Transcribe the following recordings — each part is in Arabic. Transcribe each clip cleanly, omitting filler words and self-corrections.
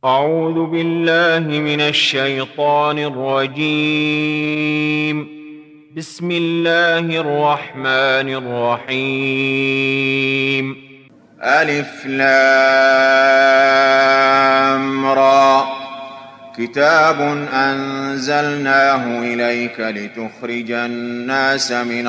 أعوذ بالله من الشيطان الرجيم. بسم الله الرحمن الرحيم. ألف لام را كتاب أنزلناه إليك لتخرج الناس من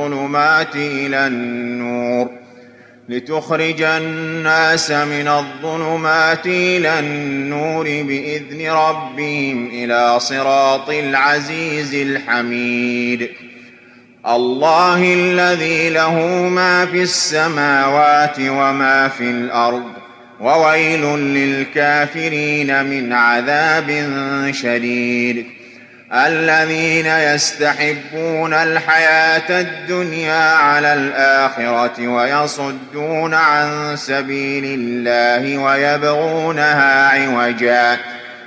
الظلمات إلى النور بإذن ربهم إلى صراط العزيز الحميد. الله الذي له ما في السماوات وما في الأرض وويل للكافرين من عذاب شديد. الذين يستحبون الحياة الدنيا على الآخرة ويصدون عن سبيل الله ويبغونها عوجا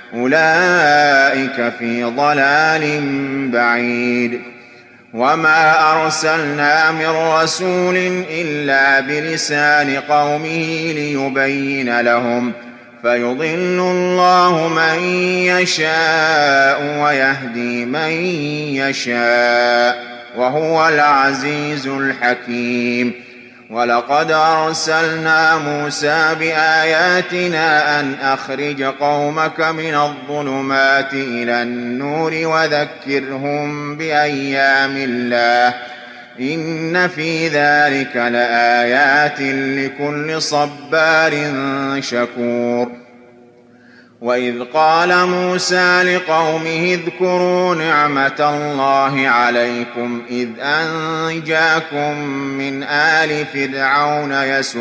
أولئك في ضلال بعيد. وما أرسلنا من رسول إلا بلسان قومه ليبين لهم فيضل الله من يشاء ويهدي من يشاء وهو العزيز الحكيم. ولقد أرسلنا موسى بآياتنا أن أخرج قومك من الظلمات إلى النور وذكرهم بأيام الله إن في ذلك لآيات لكل صبار شكور. وإذ قال موسى لقومه اذكروا نعمة الله عليكم إذ أنجاكم من آل فرعون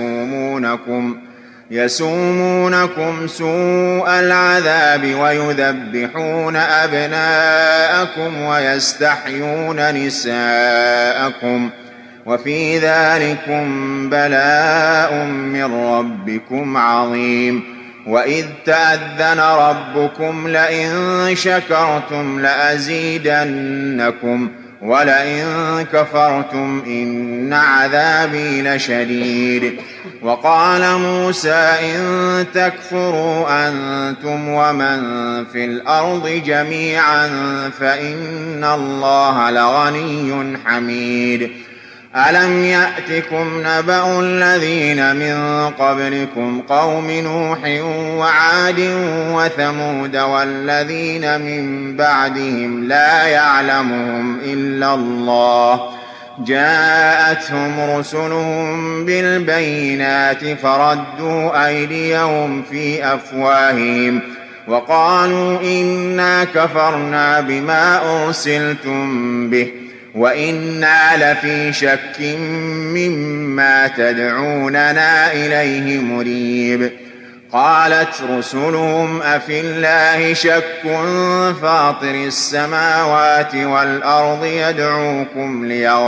يسومونكم سوء العذاب ويذبحون أبناءكم ويستحيون نساءكم وفي ذلكم بلاء من ربكم عظيم. وإذ تأذن ربكم لئن شكرتم لأزيدنكم ولئن كفرتم إن عذابي لشديد. وقال موسى إن تكفروا أنتم ومن في الأرض جميعا فإن الله لغني حميد. ألم يأتكم نبأ الذين من قبلكم قوم نوح وعاد وثمود والذين من بعدهم لا يعلمهم إلا الله جاءتهم رسلهم بالبينات فردوا أيديهم في أفواههم وقالوا إنا كفرنا بما أرسلتم به وإنا لفي شك مما تدعوننا إليه مريب. قالت رسلهم أفي الله شك فاطر السماوات والأرض يدعوكم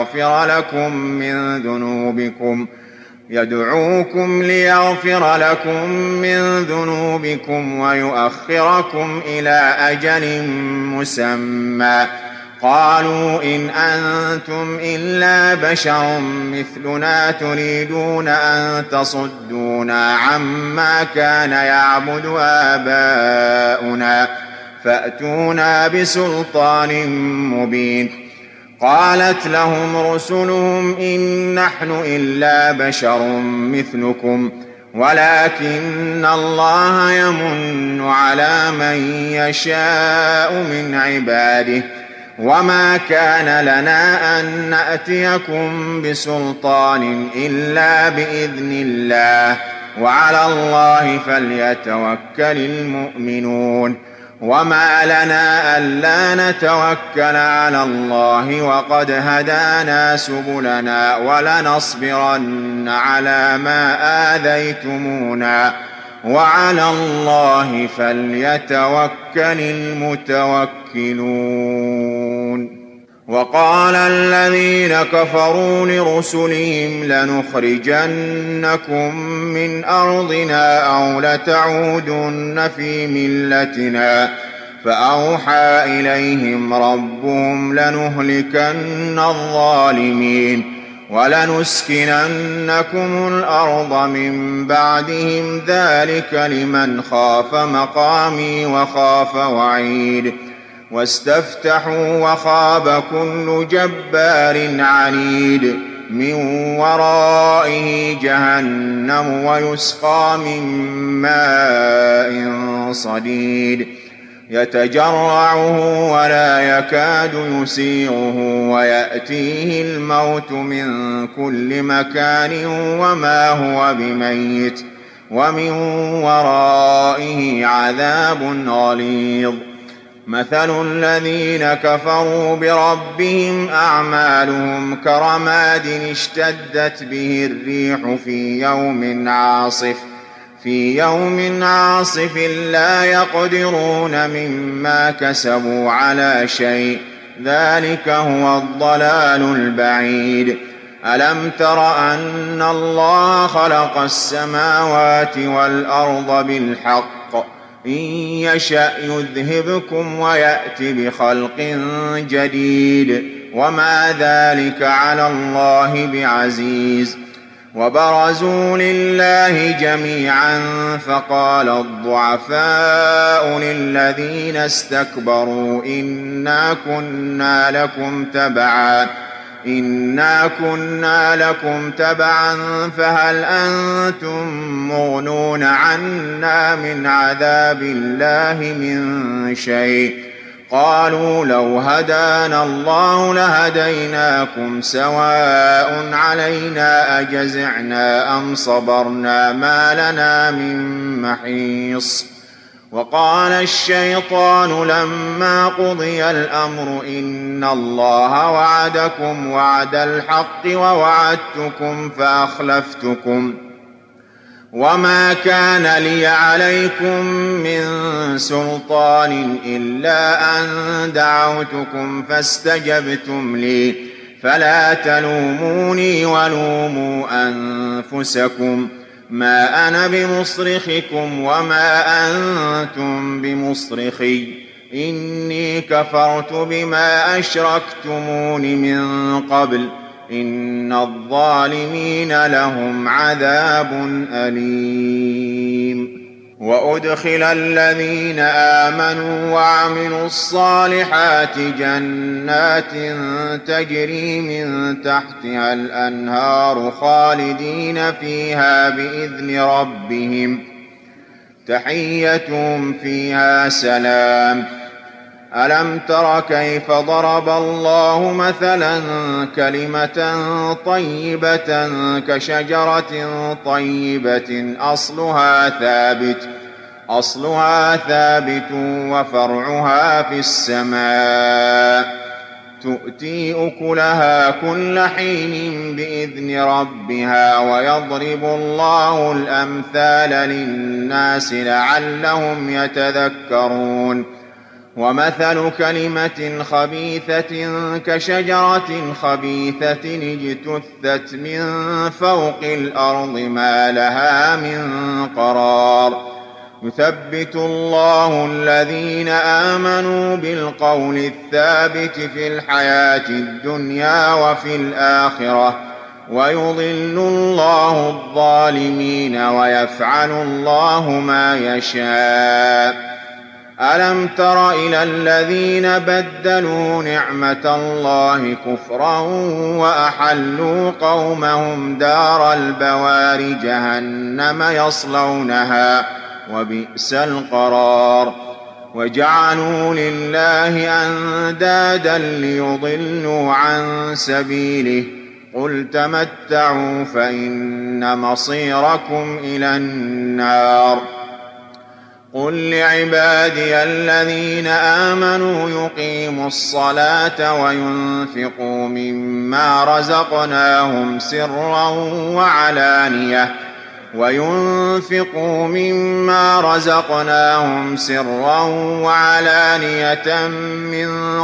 ليغفر لكم من ذنوبكم ويؤخركم إلى أجل مسمى. قالوا إن أنتم إلا بشر مثلنا تريدون أن تصدونا عما كان يعبد آباؤنا فأتونا بسلطان مبين. قالت لهم رسلهم إن نحن إلا بشر مثلكم ولكن الله يمن على من يشاء من عباده وما كان لنا أن نأتيكم بسلطان إلا بإذن الله وعلى الله فليتوكل المؤمنون. وما لنا ألا نتوكل على الله وقد هدانا سبلنا ولنصبرن على ما آذيتمونا وعلى الله فليتوكل المتوكلون. وقال الذين كفروا لرسلهم لنخرجنكم من أرضنا أو لتعودن في ملتنا فأوحى إليهم ربهم لنهلكن الظالمين ولنسكننكم الأرض من بعدهم ذلك لمن خاف مقامي وخاف وعيد واستفتحوا وخاب كل جبار عنيد من ورائه جهنم ويسقى من ماء صديد يتجرعه ولا يكاد يسيغه ويأتيه الموت من كل مكان وما هو بميت ومن ورائه عذاب غليظ مثل الذين كفروا بربهم أعمالهم كرماد اشتدت به الريح في يوم عاصف لا يقدرون مما كسبوا على شيء ذلك هو الضلال البعيد ألم تر أن الله خلق السماوات والأرض بالحق إن يشأ يذهبكم ويأت بخلق جديد وما ذلك على الله بعزيز وبرزوا لله جميعا فقال الضعفاء للذين استكبروا إنا كنا لكم تبعا فهل أنتم مغنون عنا من عذاب الله من شيء قالوا لو هدانا الله لهديناكم سواء علينا أجزعنا أم صبرنا ما لنا من محيص وقال الشيطان لما قضي الأمر إن الله وعدكم وعد الحق ووعدتكم فأخلفتكم وما كان لي عليكم من سلطان إلا أن دعوتكم فاستجبتم لي فلا تلوموني ولوموا أنفسكم ما أنا بمصرخكم وما أنتم بمصرخي إني كفرت بما أشركتمون من قبل إن الظالمين لهم عذاب أليم وأدخل الذين آمنوا وعملوا الصالحات جنات تجري من تحتها الأنهار خالدين فيها بإذن ربهم تحيتهم فيها سلام ألم تر كيف ضرب الله مثلا كلمة طيبة كشجرة طيبة أصلها ثابت وفرعها في السماء تؤتي أكلها كل حين بإذن ربها ويضرب الله الأمثال للناس لعلهم يتذكرون ومثل كلمة خبيثة كشجرة خبيثة اجتثت من فوق الأرض ما لها من قرار يثبت الله الذين آمنوا بالقول الثابت في الحياة الدنيا وفي الآخرة ويضل الله الظالمين ويفعل الله ما يشاء ألم تر إلى الذين بدلوا نعمة الله كفرا وأحلوا قومهم دار البوار جهنم يصلونها وبئس القرار وجعلوا لله أندادا ليضلوا عن سبيله قل تمتعوا فإن مصيركم إلى النار قل لعبادي الذين آمنوا يقيموا الصلاة وينفقوا مما رزقناهم سرا وعلانية من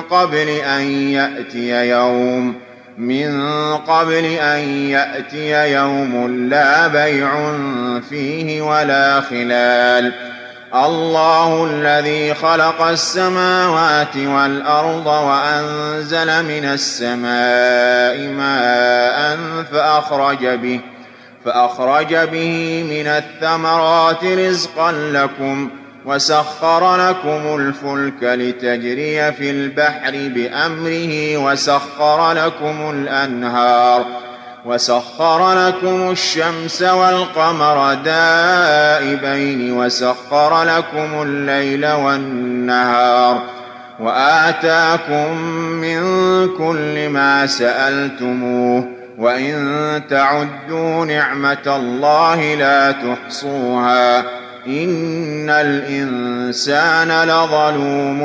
قبل أن يأتي يوم لا بيع فيه ولا خلال الله الذي خلق السماوات والأرض وأنزل من السماء ماء فأخرج به من الثمرات رزقا لكم وسخر لكم الفلك لتجري في البحر بأمره وسخر لكم الشمس والقمر دائبين وسخر لكم الليل والنهار وآتاكم من كل ما سألتموه وإن تعدوا نعمة الله لا تحصوها إن الإنسان لظلوم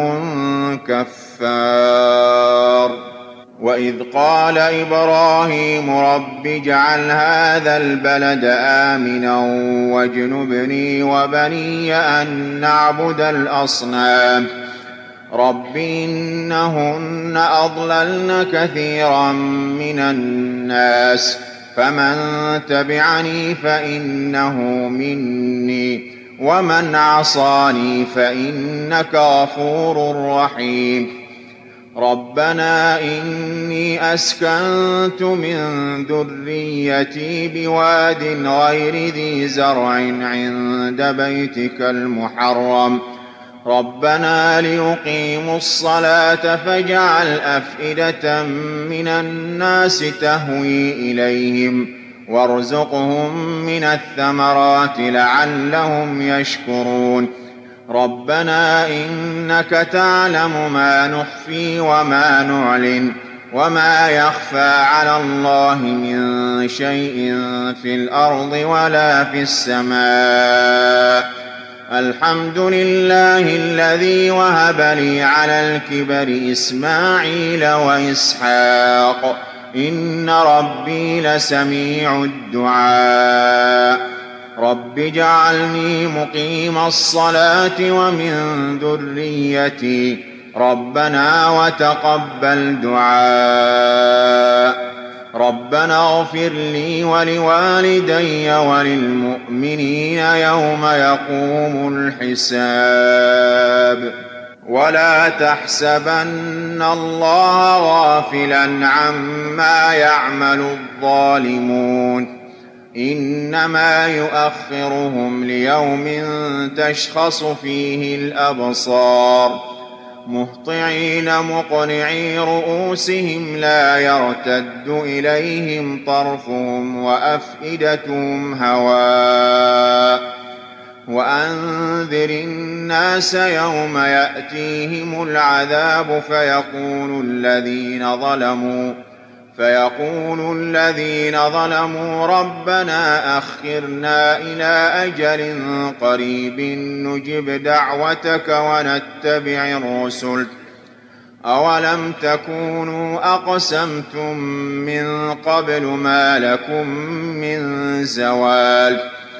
كفار. وإذ قال إبراهيم رب اجعل هذا البلد آمنا واجنبني وبني أن نعبد الأصنام رب إنهن أضللن كثيرا من الناس فمن تبعني فإنه مني ومن عصاني فإنك غفور رحيم. ربنا إني أسكنت من ذريتي بواد غير ذي زرع عند بيتك المحرم ربنا ليقيموا الصلاة فاجعل أفئدة من الناس تهوي إليهم وارزقهم من الثمرات لعلهم يشكرون. ربنا إنك تعلم ما نخفي وما نعلن وما يخفى على الله من شيء في الأرض ولا في السماء. الحمد لله الذي وهب لي على الكبر إسماعيل وإسحاق إن ربي لسميع الدعاء. رب اجعلني مقيم الصلاة ومن ذريتي ربنا وتقبل دعاء. ربنا اغفر لي ولوالدي وللمؤمنين يوم يقوم الحساب. ولا تحسبن الله غافلا عما يعمل الظالمون إنما يؤخرهم ليوم تشخص فيه الأبصار مهطعين مقنعي رؤوسهم لا يرتد إليهم طرفهم وأفئدتهم هواء. وأنذر الناس يوم يأتيهم العذاب فيقول الذين ظلموا ربنا أخرنا إلى أجل قريب نجب دعوتك ونتبع الرسل أولم تكونوا أقسمتم من قبل ما لكم من زوال.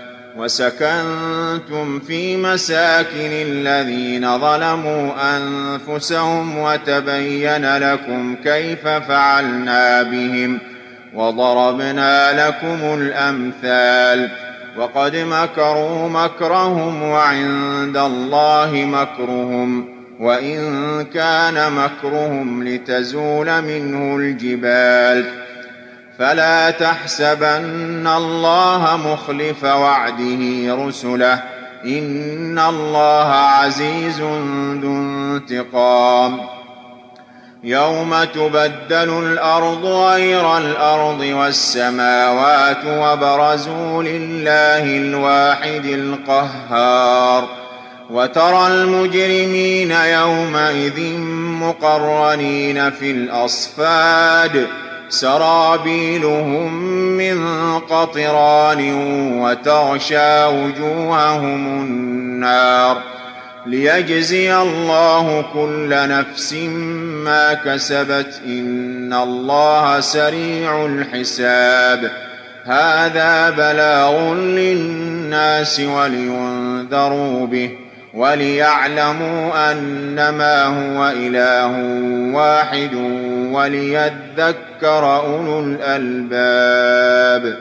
وسكنتم في مساكن الذين ظلموا أنفسهم وتبين لكم كيف فعلنا بهم وضربنا لكم الأمثال. وقد مكروا مكرهم وعند الله مكرهم وإن كان مكرهم لتزول منه الجبال. فلا تحسبن الله مخلف وعده رسله إن الله عزيز ذو انتقام. يوم تبدل الأرض غير الأرض والسماوات وبرزوا لله الواحد القهار. وترى المجرمين يومئذ مقرنين في الأصفاد سرابيلهم من قطران وتغشى وجوههم النار ليجزي الله كل نفس ما كسبت إن الله سريع الحساب. هذا بلاغ للناس ولينذروا به وليعلموا أنما هو إله واحد وليذكر أولو الألباب.